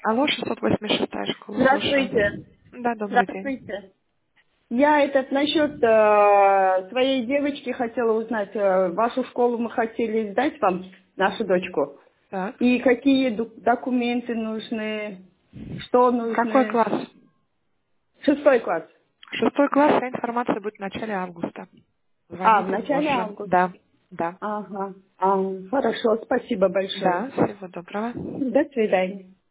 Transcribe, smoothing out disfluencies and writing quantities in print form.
Алло, 686 школа, Здравствуйте. слушаю. Да, добрый день. Здравствуйте. Я насчет своей девочки хотела узнать. Вашу школу мы хотели сдать вам, нашу дочку. Так. И какие документы нужны, что Какой нужно. класс? 6 класс. 6 класс, вся информация будет в начале августа. В Звоните начале позже. августа. Да, да. Ага. Хорошо, спасибо большое. Да, всего доброго. До свидания.